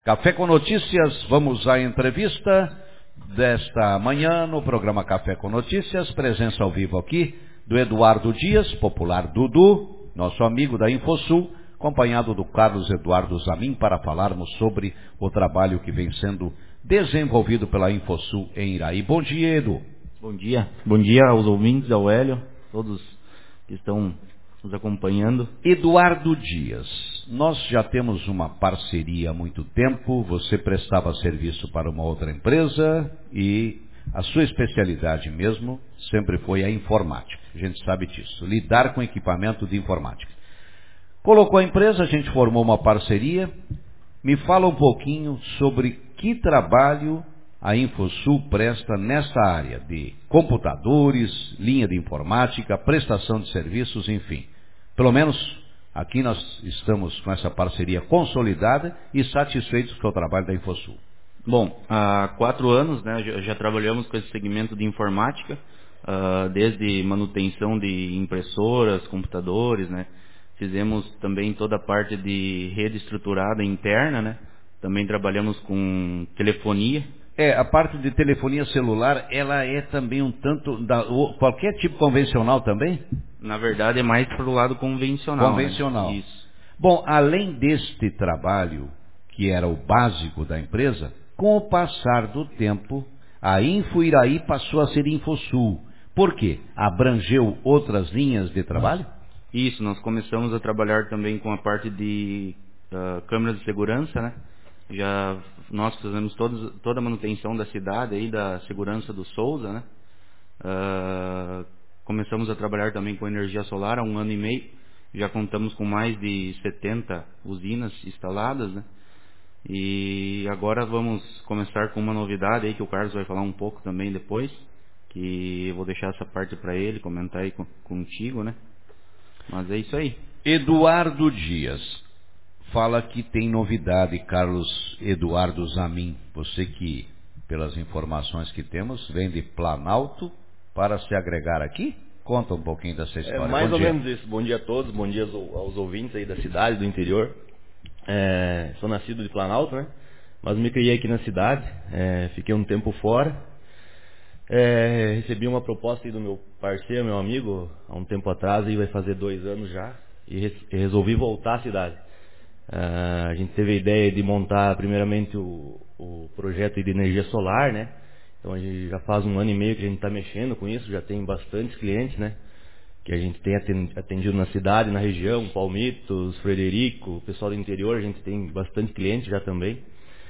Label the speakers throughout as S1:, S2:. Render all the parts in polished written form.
S1: Café com Notícias, vamos à entrevista desta manhã no programa Café com Notícias, presença ao vivo aqui do Eduardo Dias, popular Dudu, nosso amigo da Infosul, acompanhado do Carlos Eduardo Zamin, para falarmos sobre o trabalho que vem sendo desenvolvido pela Infosul em Iraí. Bom dia, Edu.
S2: Bom dia aos ouvintes, ao Hélio, todos que estão nos acompanhando.
S1: Eduardo Dias, nós já temos uma parceria há muito tempo, você prestava serviço para uma outra empresa e a sua especialidade mesmo sempre foi a informática, a gente sabe disso, lidar com equipamento de informática. Colocou a empresa, a gente formou uma parceria, me fala um pouquinho sobre que trabalho a Infosul presta nessa área de computadores, linha de informática, prestação de serviços, enfim. Pelo menos aqui nós estamos com essa parceria consolidada e satisfeitos com o trabalho da Infosul.
S2: Bom, há 4 anos, né, já trabalhamos com esse segmento de informática, desde manutenção de impressoras, computadores, né. Fizemos também toda a parte de rede estruturada interna, né. Também trabalhamos com telefonia.
S1: A parte de telefonia celular, ela é também um tanto, qualquer tipo convencional também?
S2: Na verdade é mais para o lado convencional.
S1: Convencional.
S2: Né? Isso.
S1: Bom, além deste trabalho, que era o básico da empresa, com o passar do tempo, a Info Iraí passou a ser Infosul. Por quê? Abrangeu outras linhas de trabalho?
S2: Isso, nós começamos a trabalhar também com a parte de câmeras de segurança, né? Nós fazemos toda a manutenção da cidade aí, da segurança do Souza, né? Começamos a trabalhar também com energia solar há 1 ano e meio. Já contamos com mais de 70 usinas instaladas, né? E agora vamos começar com uma novidade aí que o Carlos vai falar um pouco também depois, que eu vou deixar essa parte para ele comentar aí contigo, né? Mas é isso aí.
S1: Eduardo Dias. Fala que tem novidade, Carlos Eduardo Zamin. Você que, pelas informações que temos, vem de Planalto para se agregar aqui? Conta um pouquinho dessa história.
S3: Mais ou menos isso. Bom dia a todos, bom dia aos ouvintes aí da cidade, do interior. Sou nascido de Planalto, né? Mas me criei aqui na cidade, fiquei um tempo fora. Recebi uma proposta aí do meu parceiro, meu amigo, há um tempo atrás, aí vai fazer 2 anos já, e resolvi voltar à cidade. A gente teve a ideia de montar primeiramente o projeto de energia solar, né? Então a gente já faz 1 ano e meio que a gente está mexendo com isso, já tem bastantes clientes, né? Que a gente tem atendido na cidade, na região, Palmitos, Frederico, o pessoal do interior, a gente tem bastante cliente já também.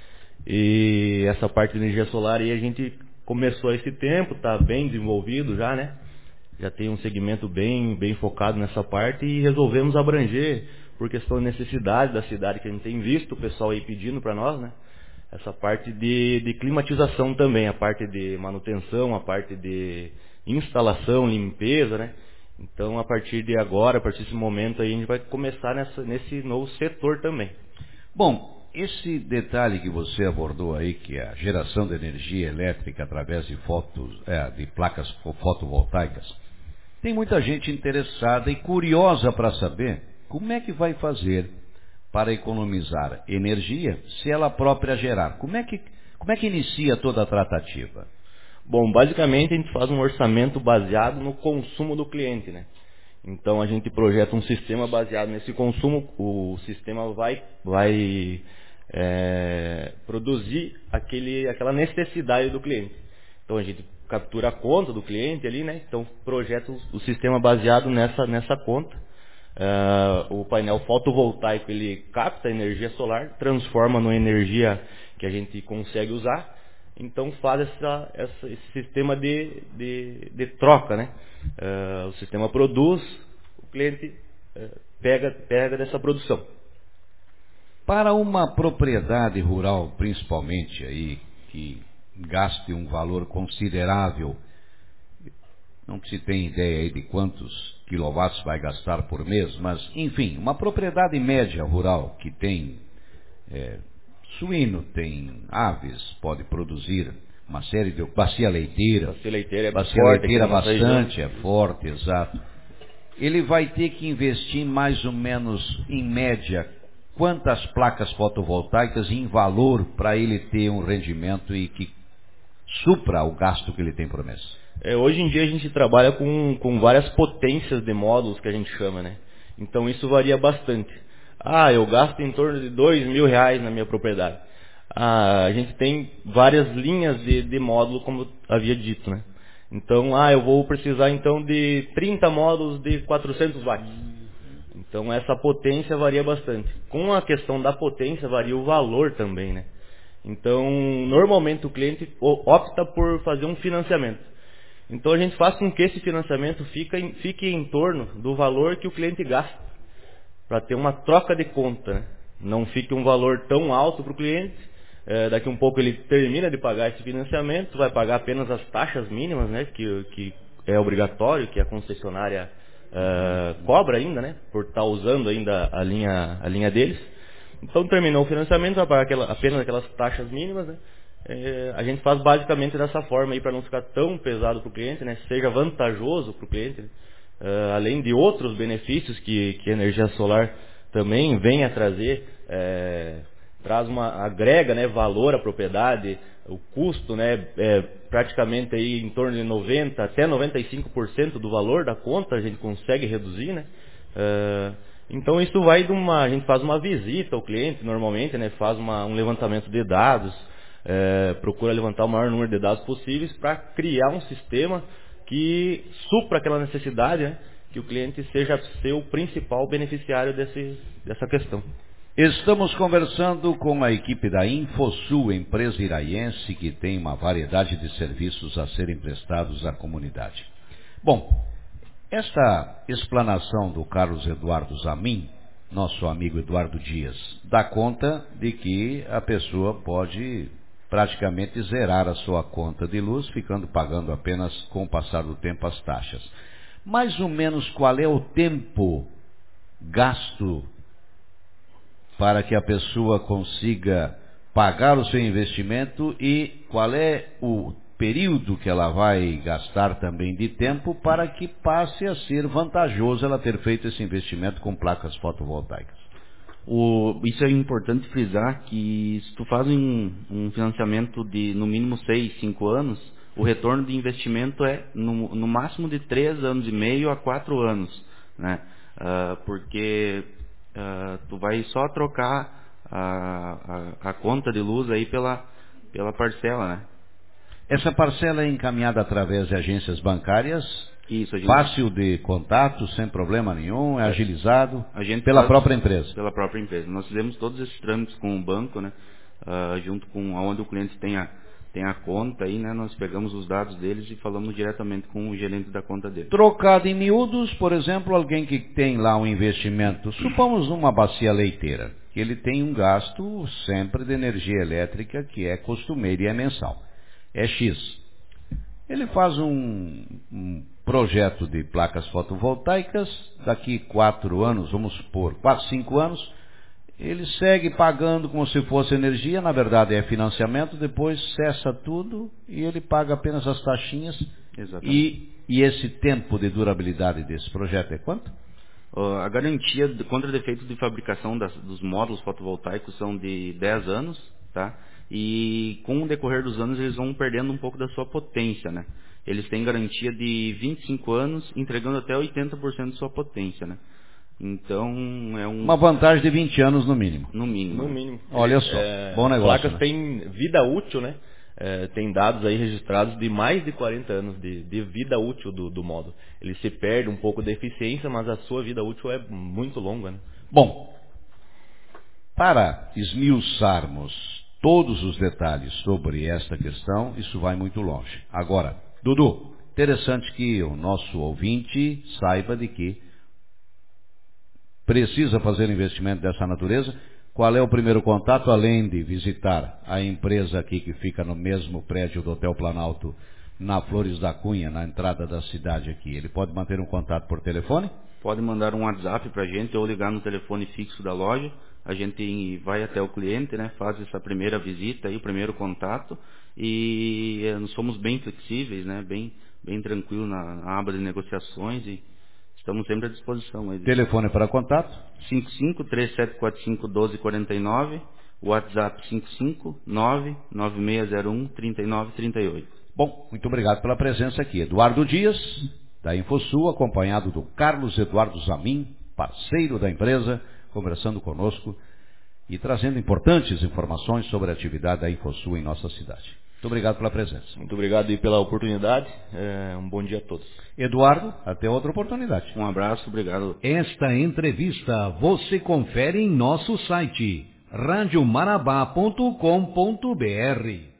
S3: E essa parte de energia solar aí a gente começou há esse tempo, está bem desenvolvido já, né? Já tem um segmento bem focado nessa parte e resolvemos abranger por questão de necessidade da cidade, que a gente tem visto o pessoal aí pedindo para nós, né? Essa parte de climatização também, a parte de manutenção, a parte de instalação, limpeza, né? Então, a partir de agora, a partir desse momento aí, a gente vai começar nesse novo setor também.
S1: Bom, esse detalhe que você abordou aí, que é a geração de energia elétrica através de placas fotovoltaicas, tem muita gente interessada e curiosa para saber como é que vai fazer para economizar energia se ela própria gerar. Como é que inicia toda a tratativa?
S3: Bom, basicamente a gente faz um orçamento baseado no consumo do cliente, né? Então a gente projeta um sistema baseado nesse consumo, o sistema vai produzir aquela necessidade do cliente. Então a gente captura a conta do cliente ali, né? Então projeta o sistema baseado nessa conta. O painel fotovoltaico ele capta a energia solar, transforma numa energia que a gente consegue usar, então faz esse sistema de troca, né? O sistema produz, o cliente pega dessa produção.
S1: Para uma propriedade rural, principalmente aí, que gaste um valor considerável, não se tem ideia aí de quantos quilowatts vai gastar por mês, mas, enfim, uma propriedade média rural que tem suíno, tem aves, pode produzir uma série de... Bacia leiteira. Bacia leiteira bastante, é forte, exato. Ele vai ter que investir mais ou menos, em média, quantas placas fotovoltaicas em valor para ele ter um rendimento e que supra o gasto que ele tem por mês?
S3: Hoje em dia a gente trabalha com várias potências de módulos que a gente chama, né? Então isso varia bastante. Eu gasto em torno de R$2.000 na minha propriedade. A gente tem várias linhas de módulo, como eu havia dito, né? Então, eu vou precisar então de 30 módulos de 400 watts. Então essa potência varia bastante. Com a questão da potência varia o valor também, né? Então, normalmente o cliente opta por fazer um financiamento. Então a gente faz com que esse financiamento fique em torno do valor que o cliente gasta, para ter uma troca de conta, né? Não fique um valor tão alto para o cliente, daqui um pouco ele termina de pagar esse financiamento, vai pagar apenas as taxas mínimas, né? Que é obrigatório, que a concessionária cobra ainda, né? Por estar usando ainda a linha deles. Então terminou o financiamento, vai pagar apenas aquelas taxas mínimas, né? A gente faz basicamente dessa forma aí para não ficar tão pesado para o cliente, né? Seja vantajoso para o cliente, né? Além de outros benefícios que a energia solar também vem a trazer, agrega, né, valor à propriedade, o custo, né, praticamente aí em torno de 90% até 95% do valor da conta a gente consegue reduzir, né? Então isso vai a gente faz uma visita ao cliente normalmente, né? Faz um levantamento de dados, procura levantar o maior número de dados possíveis para criar um sistema que supra aquela necessidade, né? Que o cliente seja seu principal beneficiário dessa questão.
S1: Estamos conversando com a equipe da Infosul, empresa iraiense que tem uma variedade de serviços a serem prestados à comunidade. Bom, esta explanação do Carlos Eduardo Zamin, nosso amigo Eduardo Dias, dá conta de que a pessoa pode praticamente zerar a sua conta de luz, ficando pagando apenas com o passar do tempo as taxas. Mais ou menos qual é o tempo gasto para que a pessoa consiga pagar o seu investimento e qual é o período que ela vai gastar também de tempo para que passe a ser vantajoso ela ter feito esse investimento com placas fotovoltaicas?
S2: Isso é importante frisar, que se tu faz um financiamento de no mínimo 6, 5 anos, o retorno de investimento é no máximo de 3 anos e meio a 4 anos, né? Porque tu vai só trocar a conta de luz aí pela parcela, né?
S1: Essa parcela é encaminhada através de agências bancárias?
S2: Isso,
S1: fácil de contato, sem problema nenhum, é agilizado pela própria empresa?
S2: Pela própria empresa. Nós fizemos todos esses trâmites com o banco, né? Junto com onde o cliente tem a conta aí, né? Nós pegamos os dados deles e falamos diretamente com o gerente da conta dele.
S1: Trocado em miúdos, por exemplo, alguém que tem lá um investimento, supomos uma bacia leiteira, que ele tem um gasto sempre de energia elétrica que é costumeiro e é mensal, é X. Ele faz um projeto de placas fotovoltaicas, daqui 4 anos, vamos supor, 4, 5 anos, ele segue pagando como se fosse energia, na verdade é financiamento, depois cessa tudo e ele paga apenas as taxinhas.
S2: Exatamente.
S1: E esse tempo de durabilidade desse projeto é quanto?
S2: A garantia contra defeitos de fabricação dos módulos fotovoltaicos são de 10 anos, tá? E com o decorrer dos anos eles vão perdendo um pouco da sua potência, né? Eles têm garantia de 25 anos, entregando até 80% de sua potência, né? Então é
S1: uma vantagem de 20 anos no mínimo.
S2: No mínimo.
S3: No mínimo.
S1: Olha só, bom negócio.
S3: As placas têm vida útil, né? Tem dados aí registrados de mais de 40 anos de vida útil do módulo. Ele se perde um pouco da eficiência, mas a sua vida útil é muito longa, né?
S1: Bom, para esmiuçarmos todos os detalhes sobre esta questão, isso vai muito longe. Agora, Dudu, interessante que o nosso ouvinte saiba de que precisa fazer investimento dessa natureza. Qual é o primeiro contato, além de visitar a empresa aqui que fica no mesmo prédio do Hotel Planalto, na Flores da Cunha, na entrada da cidade aqui? Ele pode manter um contato por telefone?
S2: Pode mandar um WhatsApp para a gente ou ligar no telefone fixo da loja. A gente vai até o cliente, né? Faz essa primeira visita, aí, o primeiro contato, e nós somos bem flexíveis, né? Bem tranquilo na aba de negociações, e Estamos sempre à disposição. Aí.
S1: Telefone para contato?
S2: 55-3745-1249, WhatsApp 559-9601-3938.
S1: Bom, muito obrigado pela presença aqui. Eduardo Dias, da InfoSul, acompanhado do Carlos Eduardo Zamin, parceiro da empresa, conversando conosco e trazendo importantes informações sobre a atividade da InfoSul em nossa cidade. Muito obrigado pela presença.
S3: Muito obrigado e pela oportunidade. Um bom dia a todos.
S1: Eduardo, até outra oportunidade.
S2: Um abraço, obrigado.
S4: Esta entrevista você confere em nosso site radiomarabá.com.br.